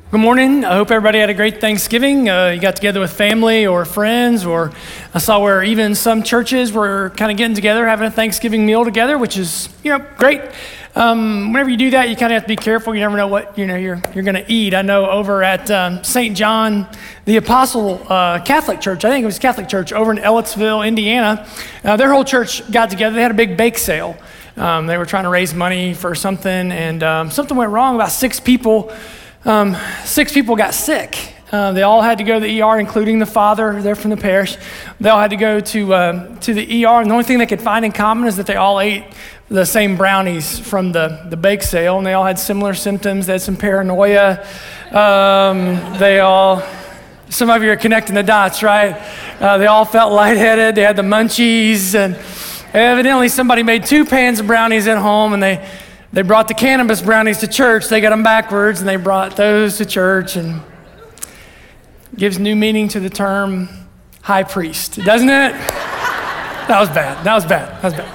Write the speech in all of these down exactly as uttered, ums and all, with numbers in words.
Good morning. I hope everybody had a great Thanksgiving. Uh, you got together with family or friends, or I saw where even some churches were kind of getting together, having a Thanksgiving meal together, which is, you know, great. Um, whenever you do that, you kind of have to be careful. You never know what, you know, you're you're going to eat. I know over at um, Saint John the Apostle uh, Catholic Church, I think it was Catholic Church over in Ellettsville, Indiana, uh, their whole church got together. They had a big bake sale. Um, they were trying to raise money for something, and um, something went wrong. About six people Um, six people got sick. Uh, they all had to go to the E R, including the father. They're from the parish. They all had to go to uh, to the E R, and the only thing they could find in common is that they all ate the same brownies from the, the bake sale, and they all had similar symptoms. They had some paranoia. Um, they all, some of you are connecting the dots, right? Uh, they all felt lightheaded. They had the munchies, and evidently somebody made two pans of brownies at home, and they They brought the cannabis brownies to church. They got them backwards, and they brought those to church, and gives new meaning to the term high priest, doesn't it? That was bad. That was bad. That was bad.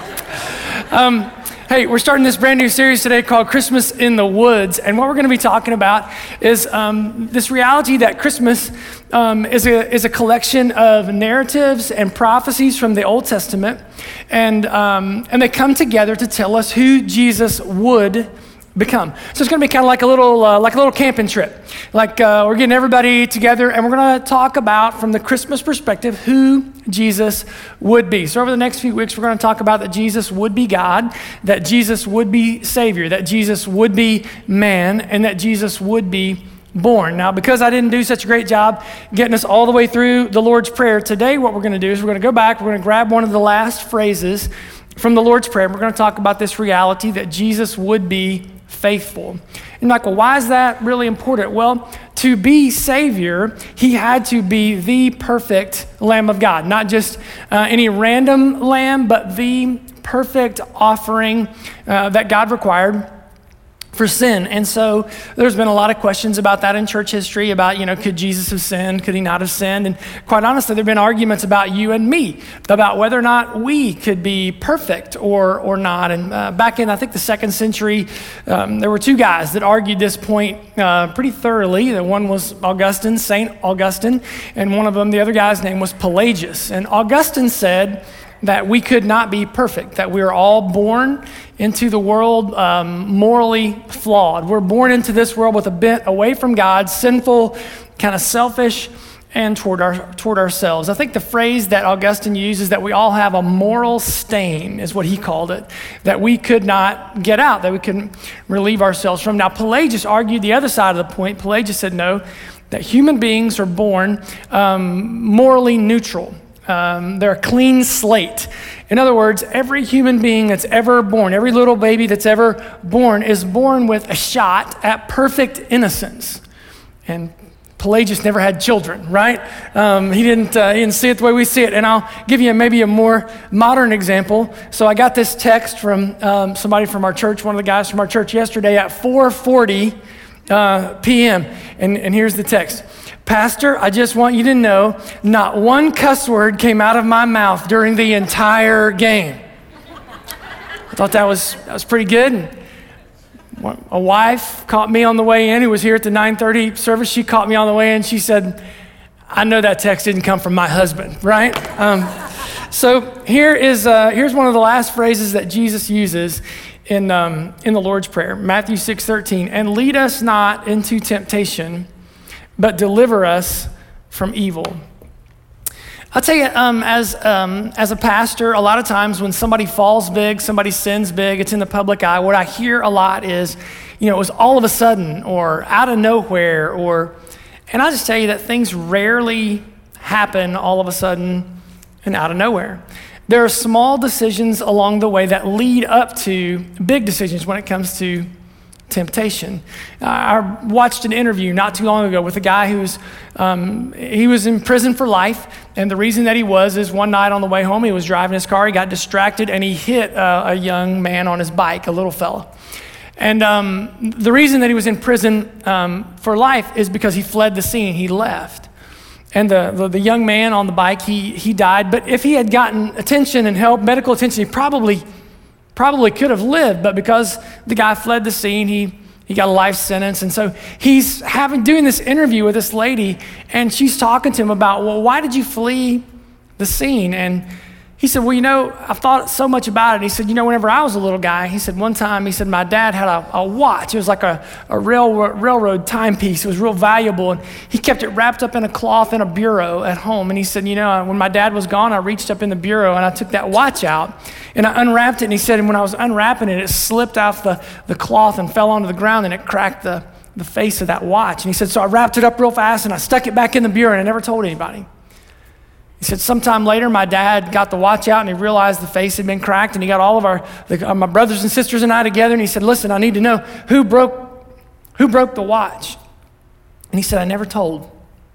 Um, hey, we're starting this brand new series today called Christmas in the Woods, and what we're going to be talking about is um, this reality that Christmas um, is a is a collection of narratives and prophecies from the Old Testament, and um, and they come together to tell us who Jesus would become. So it's going to be kind of like a little uh, like a little camping trip. Like uh, we're getting everybody together, and we're going to talk about, from the Christmas perspective, who Jesus would be. So over the next few weeks, we're going to talk about that Jesus would be God, that Jesus would be Savior, that Jesus would be man, and that Jesus would be born. Now, because I didn't do such a great job getting us all the way through the Lord's Prayer, today what we're going to do is we're going to go back, we're going to grab one of the last phrases from the Lord's Prayer, and we're going to talk about this reality that Jesus would be faithful. And like, well, why is that really important? Well, to be Savior, he had to be the perfect Lamb of God, not just uh, any random lamb, but the perfect offering uh, that God required for sin. And so there's been a lot of questions about that in church history, about, you know, could Jesus have sinned? Could he not have sinned? And quite honestly, there have been arguments about you and me, about whether or not we could be perfect or or not. And uh, back in, I think, the second century, um, there were two guys that argued this point uh, pretty thoroughly. The one was Augustine, Saint Augustine, and one of them, the other guy's name was Pelagius. And Augustine said that we could not be perfect, that we are all born into the world um, morally flawed. We're born into this world with a bent away from God, sinful, kind of selfish, and toward our toward ourselves. I think the phrase that Augustine uses, that we all have a moral stain, is what he called it, that we could not get out, that we couldn't relieve ourselves from. Now, Pelagius argued the other side of the point. Pelagius said no, that human beings are born um, morally neutral. Um, they're a clean slate. In other words, every human being that's ever born, every little baby that's ever born is born with a shot at perfect innocence. And Pelagius never had children, right? Um, he didn't uh, he didn't see it the way we see it. And I'll give you maybe a more modern example. So I got this text from um, somebody from our church, one of the guys from our church yesterday at four forty uh, p.m. And, and here's the text. Pastor, I just want you to know, not one cuss word came out of my mouth during the entire game. I thought that was that was pretty good. And a wife caught me on the way in, who was here at the nine thirty service. She caught me on the way in. She said, I know that text didn't come from my husband, right? Um, so here is uh, here's one of the last phrases that Jesus uses in um, in the Lord's Prayer, Matthew six thirteen. And lead us not into temptation, but deliver us from evil. I'll tell you, um, as um, as a pastor, a lot of times when somebody falls big, somebody sins big, it's in the public eye, what I hear a lot is, you know, it was all of a sudden or out of nowhere, or, and I'll just tell you that things rarely happen all of a sudden and out of nowhere. There are small decisions along the way that lead up to big decisions when it comes to temptation. Uh, I watched an interview not too long ago with a guy who's, um, he was in prison for life, and the reason that he was is one night on the way home, he was driving his car, he got distracted, and he hit uh, a young man on his bike, a little fella. And um, the reason that he was in prison um, for life is because he fled the scene, he left. And the, the, the young man on the bike, he he died, but if he had gotten attention and help, medical attention, he probably probably could have lived, but because the guy fled the scene, he he got a life sentence. And so he's having doing this interview with this lady, and she's talking to him about, well, why did you flee the scene? And he said, well, you know, I've thought so much about it. He said, you know, whenever I was a little guy, he said, one time, he said, my dad had a, a watch. It was like a, a rail, railroad timepiece. It was real valuable. And he kept it wrapped up in a cloth in a bureau at home. And he said, you know, when my dad was gone, I reached up in the bureau and I took that watch out and I unwrapped it. And he said, and when I was unwrapping it, it slipped off the, the cloth and fell onto the ground and it cracked the, the face of that watch. And he said, so I wrapped it up real fast and I stuck it back in the bureau and I never told anybody. He said, sometime later, my dad got the watch out and he realized the face had been cracked, and he got all of our, the, uh, my brothers and sisters and I together, and he said, listen, I need to know who broke, who broke the watch. And he said, I never told.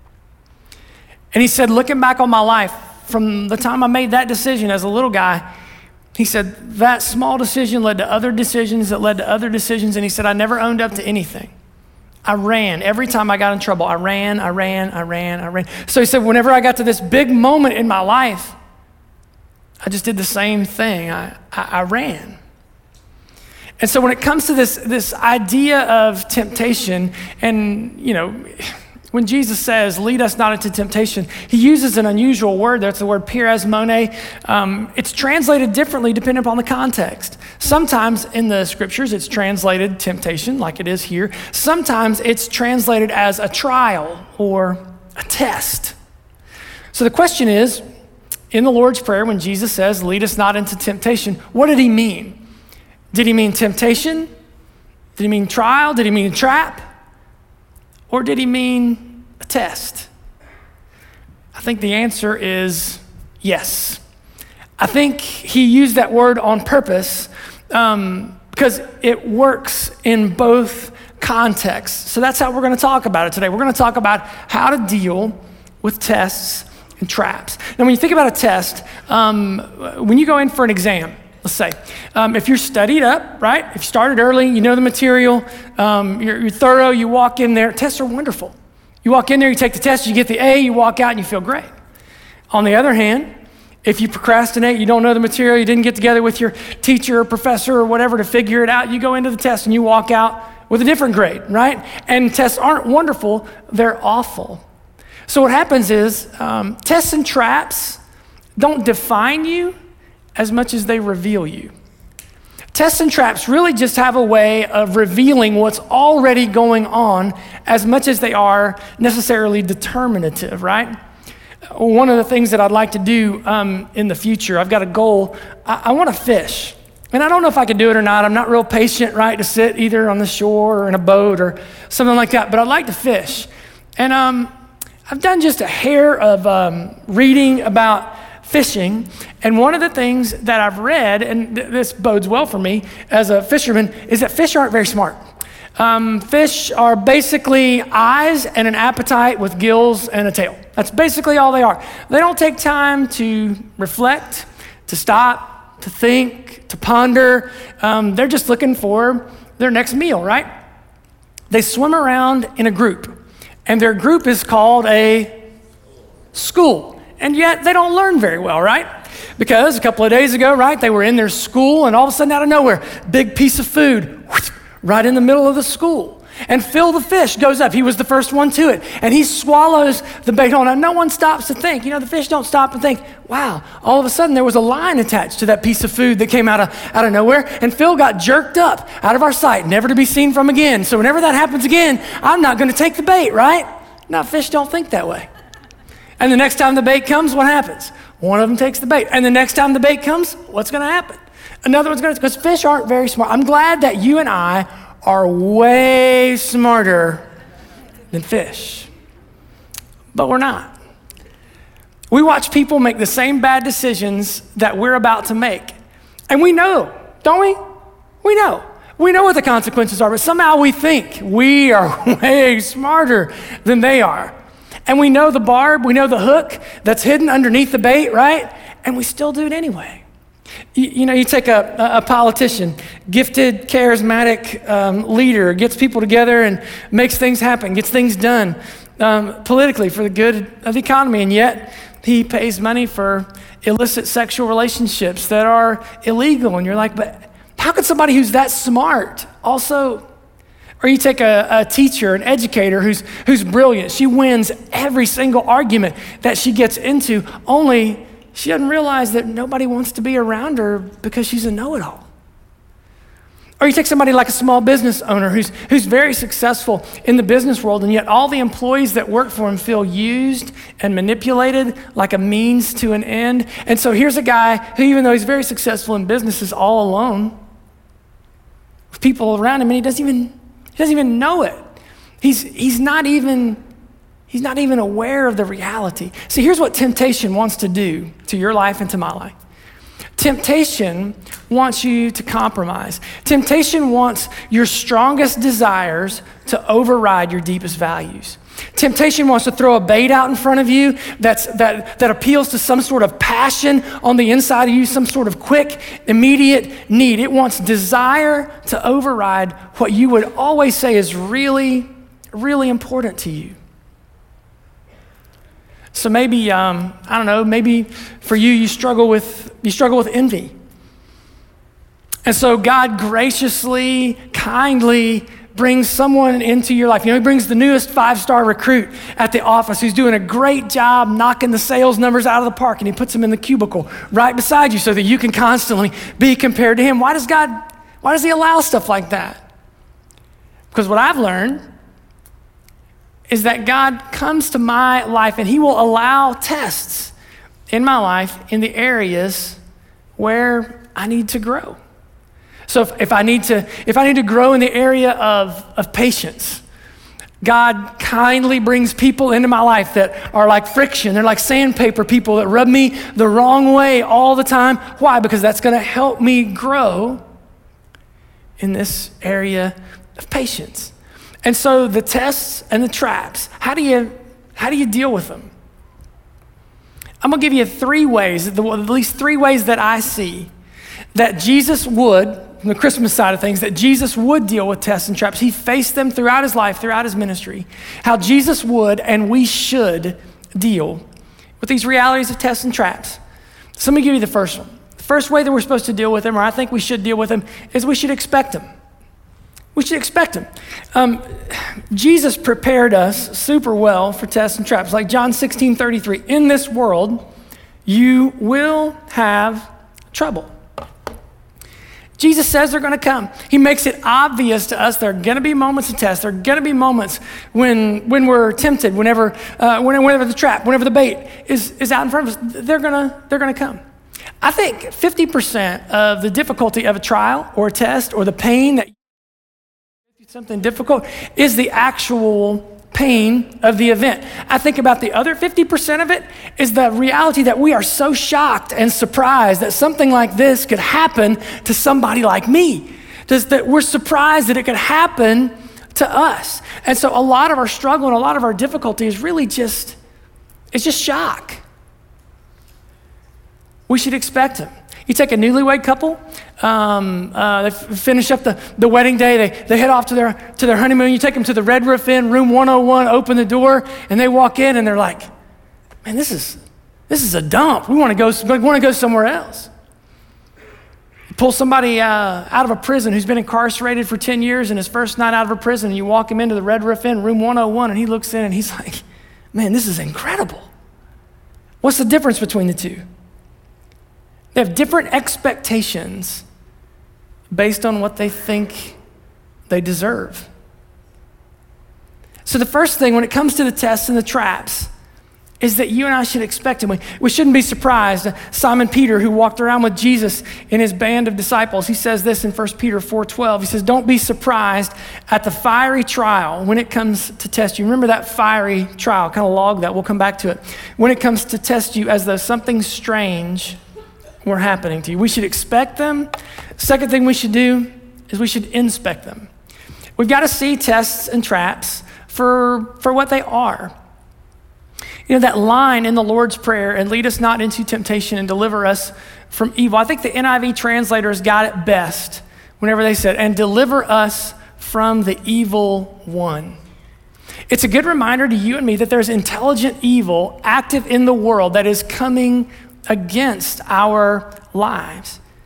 And he said, looking back on my life, from the time I made that decision as a little guy, he said, that small decision led to other decisions that led to other decisions, and he said, I never owned up to anything. I ran. Every time I got in trouble, I ran, I ran, I ran, I ran. So he said, whenever I got to this big moment in my life, I just did the same thing. I, I, I ran. And so when it comes to this, this idea of temptation, and, you know, when Jesus says, lead us not into temptation, he uses an unusual word. That's the word peirasmone. Um, it's translated differently depending upon the context. Sometimes in the scriptures, it's translated temptation, like it is here. Sometimes it's translated as a trial or a test. So the question is, in the Lord's Prayer, when Jesus says, lead us not into temptation, what did he mean? Did he mean temptation? Did he mean trial? Did he mean a trap? Or did he mean a test? I think the answer is yes. I think he used that word on purpose um, because it works in both contexts. So that's how we're going to talk about it today. We're going to talk about how to deal with tests and traps. Now, when you think about a test, um, when you go in for an exam, let's say, um, if you're studied up, right? If you started early, you know the material, um, you're, you're thorough, you walk in there, tests are wonderful. You walk in there, you take the test, you get the A, you walk out and you feel great. On the other hand, if you procrastinate, you don't know the material, you didn't get together with your teacher or professor or whatever to figure it out, you go into the test and you walk out with a different grade, right? And tests aren't wonderful, they're awful. So what happens is um, tests and traps don't define you as much as they reveal you. Tests and traps really just have a way of revealing what's already going on as much as they are necessarily determinative, right? One of the things that I'd like to do um, in the future, I've got a goal. I, I want to fish. And I don't know if I can do it or not. I'm not real patient, right, to sit either on the shore or in a boat or something like that, but I'd like to fish. And um, I've done just a hair of um, reading about fishing, and one of the things that I've read, and th- this bodes well for me as a fisherman, is that fish aren't very smart. Um, fish are basically eyes and an appetite with gills and a tail. That's basically all they are. They don't take time to reflect, to stop, to think, to ponder. Um, they're just looking for their next meal, right? They swim around in a group, and their group is called a school. And yet they don't learn very well, right? Because a couple of days ago, right, they were in their school and all of a sudden out of nowhere, big piece of food right in the middle of the school. And Phil the fish goes up. He was the first one to it. And he swallows the bait on. And no one stops to think. You know, the fish don't stop and think, wow, all of a sudden there was a line attached to that piece of food that came out of, out of nowhere. And Phil got jerked up out of our sight, never to be seen from again. So whenever that happens again, I'm not going to take the bait, right? Now, fish don't think that way. And the next time the bait comes, what happens? One of them takes the bait. And the next time the bait comes, what's going to happen? Another one's going to, because fish aren't very smart. I'm glad that you and I are way smarter than fish. But we're not. We watch people make the same bad decisions that we're about to make. And we know, don't we? We know. We know what the consequences are, but somehow we think we are way smarter than they are. And we know the barb, we know the hook that's hidden underneath the bait, right? And we still do it anyway. You, you know, you take a, a politician, gifted, charismatic um, leader, gets people together and makes things happen, gets things done um, politically for the good of the economy, and yet he pays money for illicit sexual relationships that are illegal. And you're like, but how could somebody who's that smart also Or you take a, a teacher, an educator who's, who's brilliant. She wins every single argument that she gets into, only she doesn't realize that nobody wants to be around her because she's a know-it-all. Or you take somebody like a small business owner who's, who's very successful in the business world, and yet all the employees that work for him feel used and manipulated like a means to an end. And so here's a guy who, even though he's very successful in business, is all alone with people around him, and he doesn't even, he doesn't even know it. He's, he's not even, he's not even aware of the reality. See, here's what temptation wants to do to your life and to my life. Temptation wants you to compromise. Temptation wants your strongest desires to override your deepest values. Temptation wants to throw a bait out in front of you that's, that, that appeals to some sort of passion on the inside of you, some sort of quick, immediate need. It wants desire to override what you would always say is really, really important to you. So maybe, um, I don't know, maybe for you, you struggle with, you struggle with envy. And so God graciously, kindly brings someone into your life. You know, he brings the newest five-star recruit at the office who's doing a great job knocking the sales numbers out of the park, and he puts him in the cubicle right beside you so that you can constantly be compared to him. Why does God, why does he allow stuff like that? Because what I've learned is that God comes to my life and he will allow tests in my life in the areas where I need to grow. So if, if I need to, if I need to grow in the area of, of patience, God kindly brings people into my life that are like friction. They're like sandpaper people that rub me the wrong way all the time. Why? Because that's gonna help me grow in this area of patience. And so the tests and the traps, how do you, how do you deal with them? I'm gonna give you three ways, at least three ways that I see that Jesus would, from the Christmas side of things, that Jesus would deal with tests and traps. He faced them throughout his life, throughout his ministry. How Jesus would and we should deal with these realities of tests and traps. So let me give you the first one. The first way that we're supposed to deal with them, or I think we should deal with them, is we should expect them. We should expect them. Um, Jesus prepared us super well for tests and traps. Like John sixteen thirty-three, in this world, you will have trouble. Jesus says they're gonna come. He makes it obvious to us there are gonna be moments of test. There are gonna be moments when, when we're tempted, whenever, uh, whenever the trap, whenever the bait is, is out in front of us, they're gonna, they're gonna come. I think fifty percent of the difficulty of a trial or a test or the pain that something difficult is the actual pain of the event. I think about the other fifty percent of it is the reality that we are so shocked and surprised that something like this could happen to somebody like me. Just that we're surprised that it could happen to us. And so a lot of our struggle and a lot of our difficulty is really just, it's just shock. We should expect them. You take a newlywed couple, um, uh, they f- finish up the, the wedding day, they, they head off to their, to their honeymoon, you take them to the Red Roof Inn, room one oh one, open the door, and they walk in and they're like, man, this is, this is a dump. We wanna go, we wanna go somewhere else. You pull somebody uh, out of a prison who's been incarcerated for ten years and his first night out of a prison, and you walk him into the Red Roof Inn, room one oh one, and he looks in and he's like, man, this is incredible. What's the difference between the two? They have different expectations based on what they think they deserve. So the first thing when it comes to the tests and the traps is that you and I should expect them. We, we shouldn't be surprised. Simon Peter, who walked around with Jesus in his band of disciples, he says this in First Peter four twelve. He says, don't be surprised at the fiery trial when it comes to test you. Remember that fiery trial, kind of log that, we'll come back to it. When it comes to test you as though something strange were happening to you. We should expect them. Second thing we should do is we should inspect them. We've got to see tests and traps for, for what they are. You know, that line in the Lord's Prayer, and lead us not into temptation and deliver us from evil. I think the N I V translators got it best whenever they said, and deliver us from the evil one. It's a good reminder to you and me that there's intelligent evil active in the world that is coming against our lives.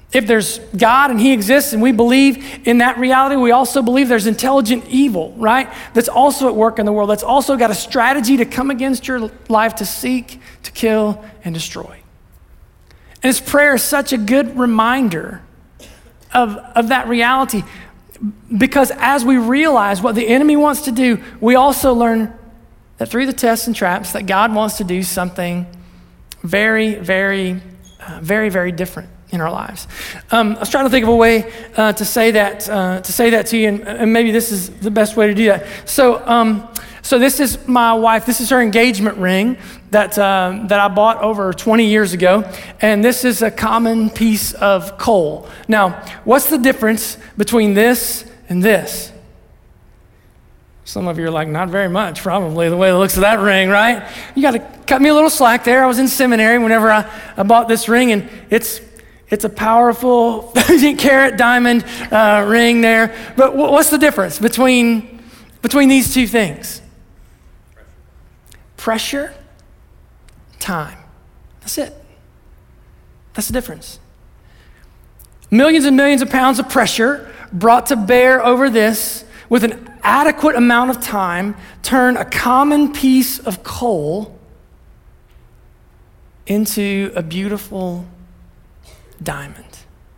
If there's God and he exists and we believe in that reality, we also believe there's intelligent evil, right? That's also at work in the world. That's also got a strategy to come against your life to seek, to kill, and destroy. And his prayer is such a good reminder of, of that reality, because as we realize what the enemy wants to do, we also learn that through the tests and traps that God wants to do something very, very, uh, very, very different in our lives. Um, I was trying to think of a way uh, to say that uh, to say that to you, and, and maybe this is the best way to do that. So, um, so this is my wife. This is her engagement ring that uh, that I bought over twenty years ago, and this is a common piece of coal. Now, what's the difference between this and this? Some of you are like, not very much, probably, the way it looks of that ring, right? You got to cut me a little slack there. I was in seminary whenever I, I bought this ring, and it's It's a powerful carat diamond uh, ring there. But w- what's the difference between, between these two things? Pressure, time. That's it. That's the difference. Millions and millions of pounds of pressure brought to bear over this with an adequate amount of time turn a common piece of coal into a beautiful diamond.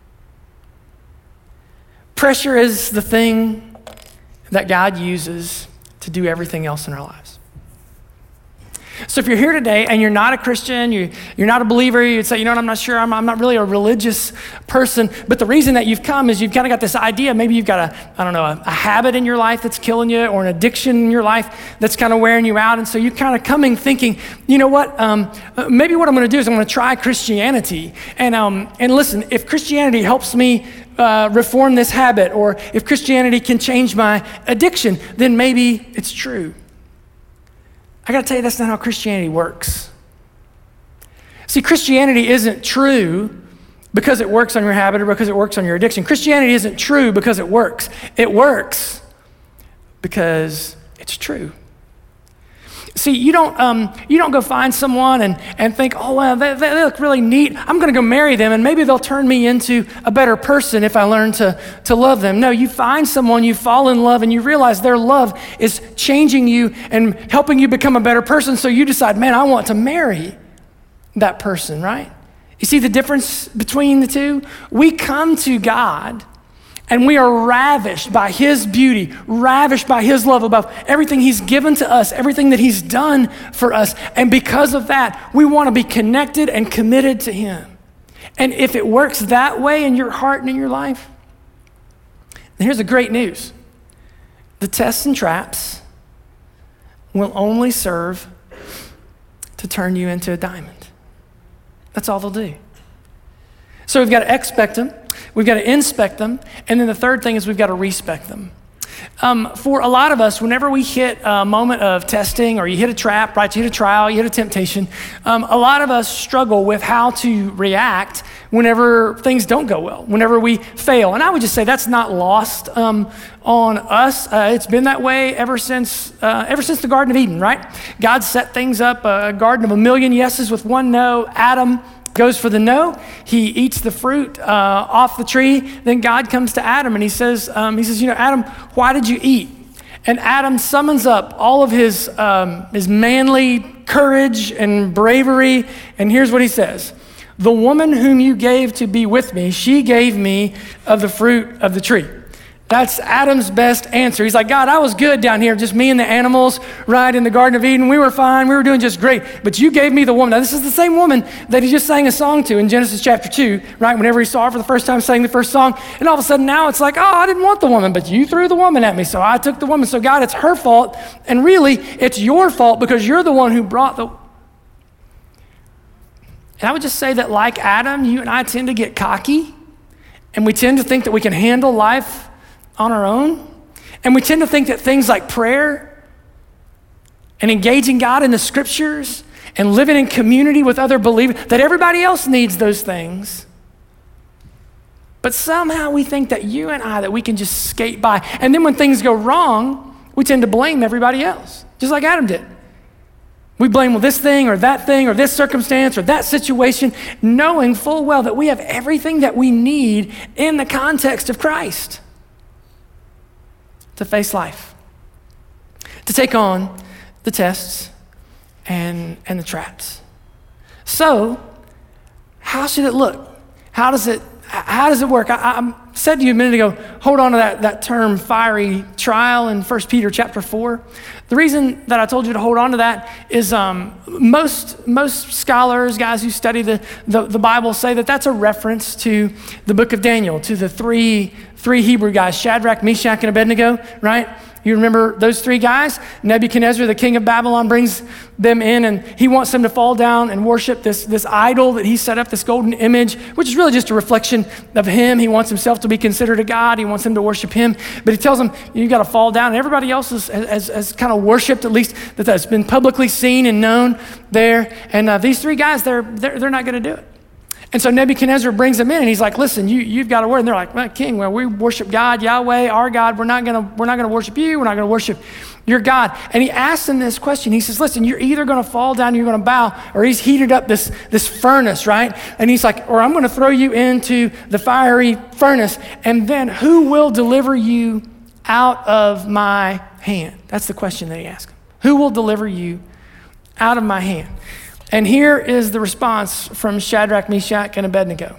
Pressure is the thing that God uses to do everything else in our lives. So if you're here today and you're not a Christian, you, you're not a believer, you'd say, you know what, I'm not sure, I'm, I'm not really a religious person, but the reason that you've come is you've kind of got this idea, maybe you've got a, I don't know, a, a habit in your life that's killing you, or an addiction in your life that's kind of wearing you out, and so you're kind of coming thinking, you know what, um, maybe what I'm gonna do is I'm gonna try Christianity, and, um, and listen, if Christianity helps me uh, reform this habit, or if Christianity can change my addiction, then maybe it's true. I gotta tell you, that's not how Christianity works. See, Christianity isn't true because it works on your habit or because it works on your addiction. Christianity isn't true because it works. It works because it's true. See, you don't um, you don't go find someone and, and think, oh, well, they, they look really neat. I'm going to go marry them, and maybe they'll turn me into a better person if I learn to, to love them. No, you find someone, you fall in love, and you realize their love is changing you and helping you become a better person, so you decide, man, I want to marry that person, right? You see the difference between the two? We come to God, and we are ravished by his beauty, ravished by his love above everything he's given to us, everything that he's done for us. And because of that, we want to be connected and committed to him. And if it works that way in your heart and in your life, then here's the great news. The tests and traps will only serve to turn you into a diamond. That's all they'll do. So we've got to expect them. We've got to inspect them, and then the third thing is we've got to respect them. Um, for a lot of us, whenever we hit a moment of testing, or you hit a trap, right, you hit a trial, you hit a temptation, um, a lot of us struggle with how to react whenever things don't go well, whenever we fail. And I would just say that's not lost um, on us. Uh, it's been that way ever since uh, ever since the Garden of Eden, right? God set things up, a garden of a million yeses with one no. Adam goes for the no. He eats the fruit uh, off the tree. Then God comes to Adam and he says, um, he says, you know, Adam, why did you eat? And Adam summons up all of his um, his manly courage and bravery. And here's what he says: the woman whom you gave to be with me, she gave me of the fruit of the tree. That's Adam's best answer. He's like, God, I was good down here, just me and the animals, right, in the Garden of Eden. We were fine. We were doing just great. But you gave me the woman. Now, this is the same woman that he just sang a song to in Genesis chapter two, right? Whenever he saw her for the first time, sang the first song. And all of a sudden now it's like, oh, I didn't want the woman, but you threw the woman at me, so I took the woman. So God, it's her fault. And really, it's your fault because you're the one who brought the... And I would just say that like Adam, you and I tend to get cocky, and we tend to think that we can handle life on our own. And we tend to think that things like prayer and engaging God in the scriptures and living in community with other believers, that everybody else needs those things. But somehow we think that you and I, that we can just skate by. And then when things go wrong, we tend to blame everybody else, just like Adam did. We blame this thing or that thing or this circumstance or that situation, knowing full well that we have everything that we need in the context of Christ to face life, to take on the tests and, and the traps. So, how should it look? How does it, how does it work? I, I said to you a minute ago, hold on to that, that term fiery trial in First Peter chapter four. The reason that I told you to hold on to that is um, most most scholars, guys who study the, the, the Bible, say that that's a reference to the book of Daniel, to the three, three Hebrew guys, Shadrach, Meshach, and Abednego, right? You remember those three guys? Nebuchadnezzar, the king of Babylon, brings them in and he wants them to fall down and worship this, this idol that he set up, this golden image, which is really just a reflection of him. He wants himself to be considered a god. He wants them to worship him. But he tells them, you got to fall down. And everybody else has, has, has kind of worshiped, at least that that's been publicly seen and known there. And uh, these three guys, they're, they're, they're not going to do it. And so Nebuchadnezzar brings them in and he's like, listen, you, you've got a word. And they're like, well, king, well, we worship God, Yahweh, our God. We're not gonna, we're not gonna worship you. We're not gonna worship your God. And he asks them this question. He says, listen, you're either gonna fall down, you're gonna bow, or he's heated up this, this furnace, right? And he's like, or I'm gonna throw you into the fiery furnace. And then who will deliver you out of my hand? That's the question that he asked. Who will deliver you out of my hand? And here is the response from Shadrach, Meshach, and Abednego.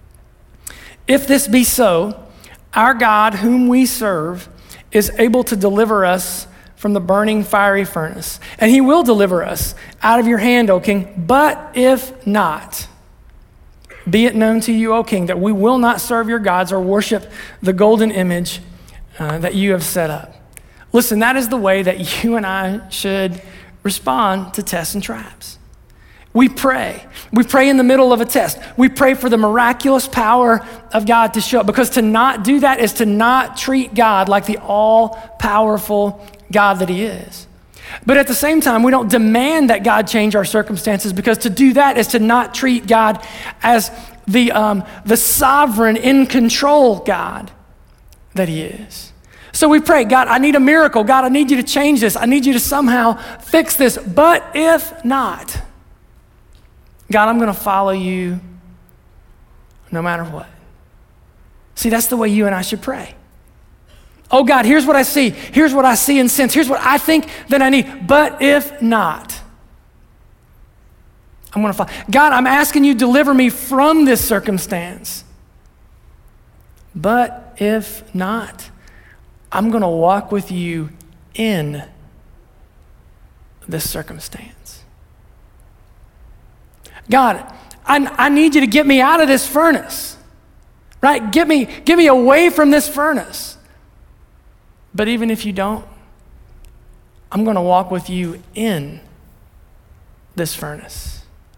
If this be so, our God, whom we serve, is able to deliver us from the burning fiery furnace, and he will deliver us out of your hand, O king. But if not, be it known to you, O king, that we will not serve your gods or worship the golden image uh, that you have set up. Listen, that is the way that you and I should respond to tests and traps. We pray. We pray in the middle of a test. We pray for the miraculous power of God to show up, because to not do that is to not treat God like the all-powerful God that he is. But at the same time, we don't demand that God change our circumstances, because to do that is to not treat God as the, um, the sovereign, in control God that he is. So we pray, God, I need a miracle. God, I need you to change this. I need you to somehow fix this. But if not, God, I'm going to follow you no matter what. See, that's the way you and I should pray. Oh, God, here's what I see. Here's what I see and sense. Here's what I think that I need. But if not, I'm going to follow. God, I'm asking you to deliver me from this circumstance. But if not, I'm going to walk with you in this circumstance. God, I, I need you to get me out of this furnace, right? Get me, get me away from this furnace. But even if you don't, I'm going to walk with you in this furnace.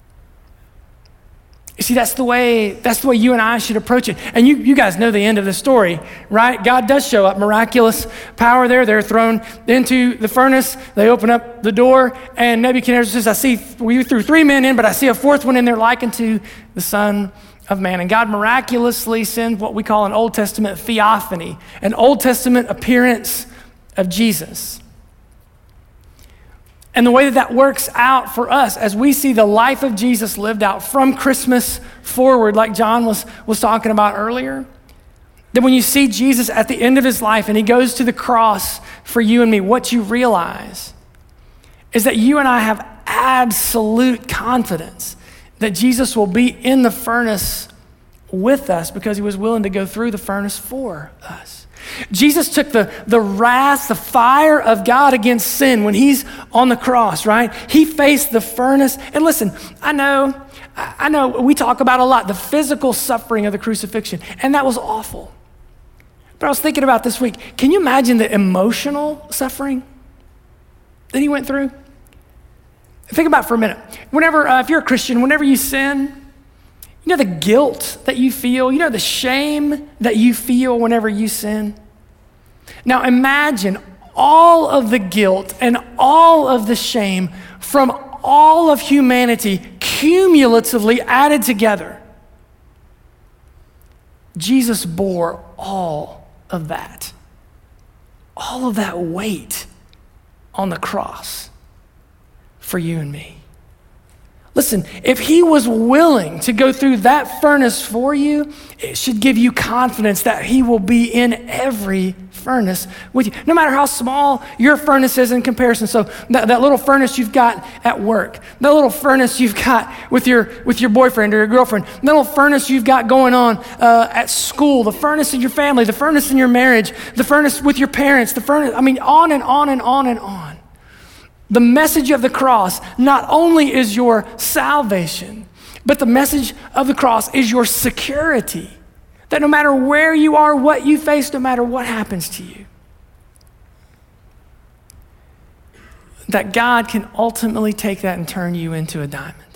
You see, that's the way, that's the way you and I should approach it. And you, you guys know the end of the story, right? God does show up, miraculous power there. They're thrown into the furnace. They open up the door, and Nebuchadnezzar says, I see, we threw three men in, but I see a fourth one in there likened to the Son of Man. And God miraculously sends what we call an Old Testament theophany, an Old Testament appearance of Jesus. And the way that that works out for us as we see the life of Jesus lived out from Christmas forward, like John was, was talking about earlier, that when you see Jesus at the end of his life and he goes to the cross for you and me, what you realize is that you and I have absolute confidence that Jesus will be in the furnace with us because he was willing to go through the furnace for us. Jesus took the, the wrath, the fire of God against sin when he's on the cross, right? He faced the furnace. And listen, I know, I know we talk about a lot, the physical suffering of the crucifixion, and that was awful. But I was thinking about this week, can you imagine the emotional suffering that he went through? Think about it for a minute. Whenever, uh, if you're a Christian, whenever you sin, you know the guilt that you feel, you know the shame that you feel whenever you sin. Now imagine all of the guilt and all of the shame from all of humanity cumulatively added together. Jesus bore all of that, all of that weight on the cross for you and me. Listen, if he was willing to go through that furnace for you, it should give you confidence that he will be in every furnace with you, no matter how small your furnace is in comparison. So that, that little furnace you've got at work, that little furnace you've got with your with your boyfriend or your girlfriend, that little furnace you've got going on uh, at school, the furnace in your family, the furnace in your marriage, the furnace with your parents, the furnace, I mean, on and on and on and on. The message of the cross not only is your salvation, but the message of the cross is your security. That no matter where you are, what you face, no matter what happens to you, that God can ultimately take that and turn you into a diamond.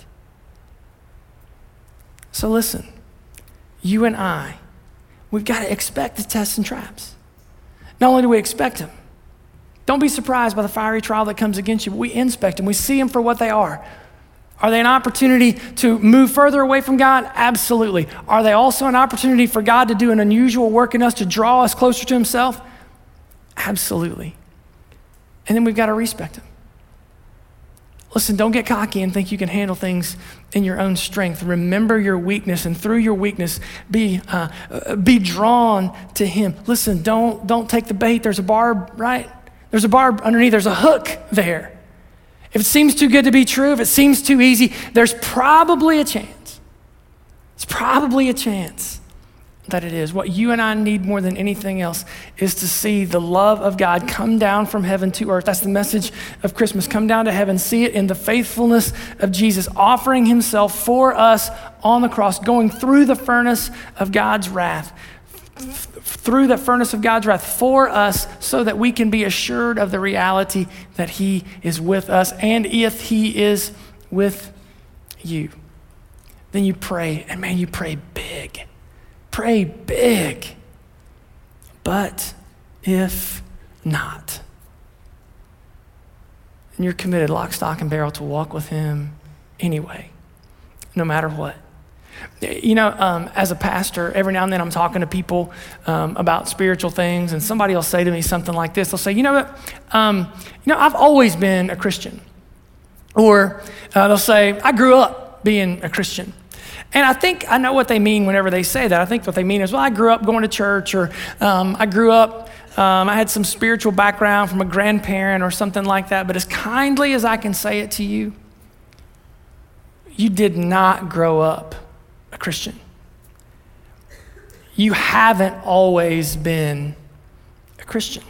So listen, you and I, we've got to expect the tests and traps. Not only do we expect them, don't be surprised by the fiery trial that comes against you, but we inspect them. We see them for what they are. Are they an opportunity to move further away from God? Absolutely. Are they also an opportunity for God to do an unusual work in us to draw us closer to himself? Absolutely. And then we've got to respect him. Listen, don't get cocky and think you can handle things in your own strength. Remember your weakness, and through your weakness, be uh, be drawn to him. Listen, don't don't take the bait. There's a barb, right? There's a barb underneath. There's a hook there. If it seems too good to be true, if it seems too easy, there's probably a chance. It's probably a chance that it is. What you and I need more than anything else is to see the love of God come down from heaven to earth. That's the message of Christmas. Come down to heaven, see it in the faithfulness of Jesus, offering himself for us on the cross, going through the furnace of God's wrath, through the furnace of God's wrath for us, so that we can be assured of the reality that he is with us. And if he is with you, then you pray, and man, you pray big. Pray big. But if not, and you're committed lock, stock, and barrel to walk with him anyway, no matter what. You know, um, as a pastor, every now and then I'm talking to people um, about spiritual things, and somebody will say to me something like this. They'll say, you know what, um, you know, I've always been a Christian. Or uh, they'll say, I grew up being a Christian. And I think I know what they mean whenever they say that. I think what they mean is, well, I grew up going to church, or um, I grew up, um, I had some spiritual background from a grandparent or something like that. But as kindly as I can say it to you, you did not grow up a Christian. You haven't always been a Christian.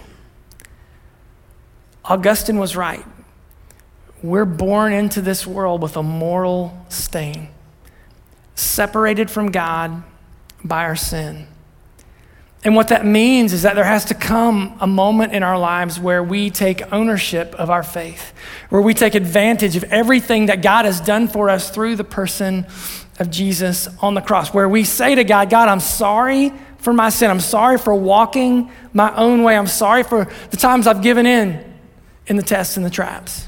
Augustine was right. We're born into this world with a moral stain, separated from God by our sin. And what that means is that there has to come a moment in our lives where we take ownership of our faith, where we take advantage of everything that God has done for us through the person of Jesus on the cross, where we say to God, God, I'm sorry for my sin. I'm sorry for walking my own way. I'm sorry for the times I've given in in the tests and the traps.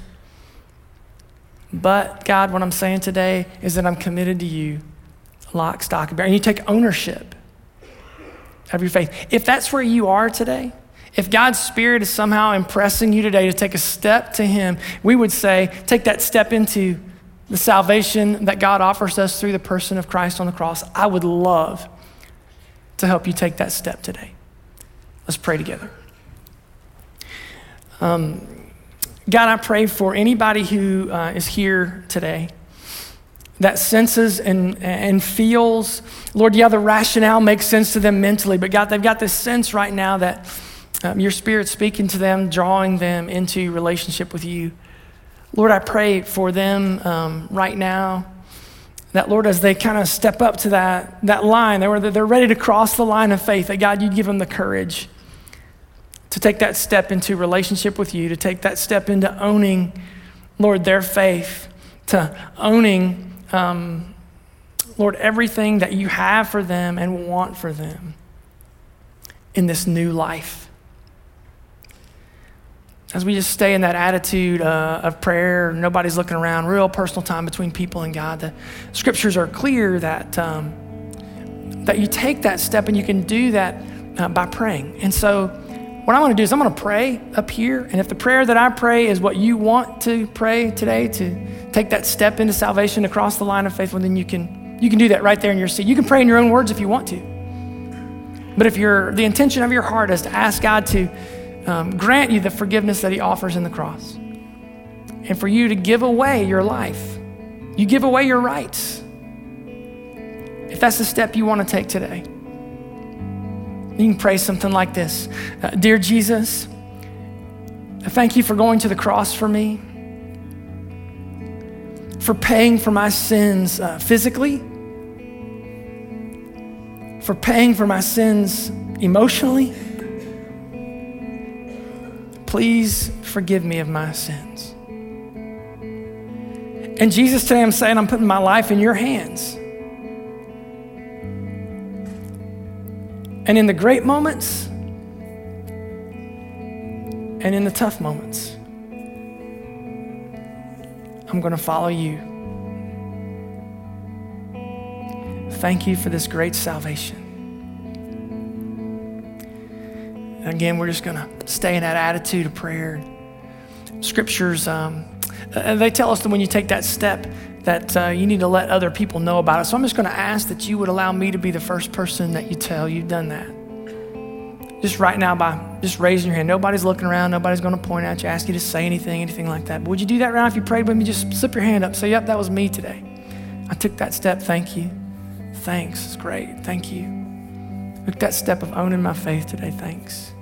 But God, what I'm saying today is that I'm committed to you, lock, stock, and barrel. And you take ownership of your faith. If that's where you are today, if God's Spirit is somehow impressing you today to take a step to him, we would say, take that step into the salvation that God offers us through the person of Christ on the cross. I would love to help you take that step today. Let's pray together. Um, God, I pray for anybody who uh, is here today that senses and, and feels, Lord, yeah, the rationale makes sense to them mentally, but God, they've got this sense right now that um, your Spirit's speaking to them, drawing them into relationship with you. Lord, I pray for them um, right now that, Lord, as they kind of step up to that, that line, they were, they're ready to cross the line of faith, that God, you'd give them the courage to take that step into relationship with you, to take that step into owning, Lord, their faith, to owning, um, Lord, everything that you have for them and want for them in this new life. As we just stay in that attitude uh, of prayer, nobody's looking around, real personal time between people and God, the scriptures are clear that um, that you take that step, and you can do that uh, by praying. And so what I'm gonna do is I'm gonna pray up here, and if the prayer that I pray is what you want to pray today, to take that step into salvation, to cross the line of faith, well, then you can, you can do that right there in your seat. You can pray in your own words if you want to. But if you're, the intention of your heart is to ask God to um, grant you the forgiveness that he offers in the cross, and for you to give away your life, you give away your rights. If that's the step you want to take today, you can pray something like this. Uh, Dear Jesus, I thank you for going to the cross for me, for paying for my sins uh, physically, for paying for my sins emotionally. Please forgive me of my sins. And Jesus, today I'm saying I'm putting my life in your hands. And in the great moments and in the tough moments, I'm going to follow you. Thank you for this great salvation. Again, we're just going to stay in that attitude of prayer. Scriptures, um, they tell us that when you take that step, that uh, you need to let other people know about it. So I'm just going to ask that you would allow me to be the first person that you tell you've done that. Just right now, by just raising your hand. Nobody's looking around. Nobody's going to point at you, ask you to say anything, anything like that. But would you do that right now? If you prayed with me, just slip your hand up. Say, yep, that was me today. I took that step. Thank you. Thanks. It's great. Thank you. Took that step of owning my faith today. Thanks.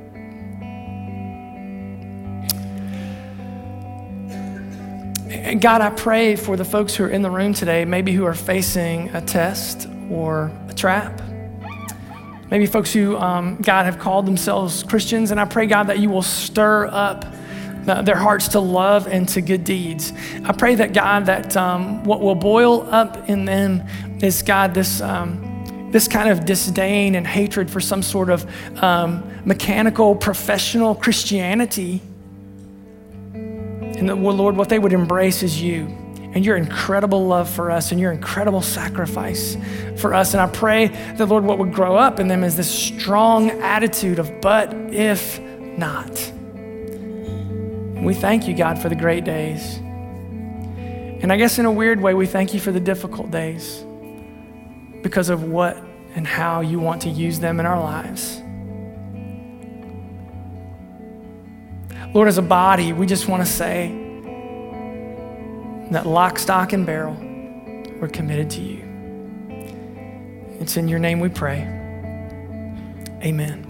And God, I pray for the folks who are in the room today, maybe who are facing a test or a trap. Maybe folks who, um, God, have called themselves Christians. And I pray, God, that you will stir up the, their hearts to love and to good deeds. I pray that, God, that um, what will boil up in them is, God, this, um, this kind of disdain and hatred for some sort of um, mechanical, professional Christianity. And that, well, Lord, what they would embrace is you and your incredible love for us and your incredible sacrifice for us. And I pray that, Lord, what would grow up in them is this strong attitude of, but if not. And we thank you, God, for the great days. And I guess in a weird way, we thank you for the difficult days because of what and how you want to use them in our lives. Lord, as a body, we just want to say that lock, stock, and barrel, we're committed to you. It's in your name we pray. Amen.